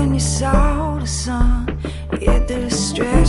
when you saw the sun. You hit the stretch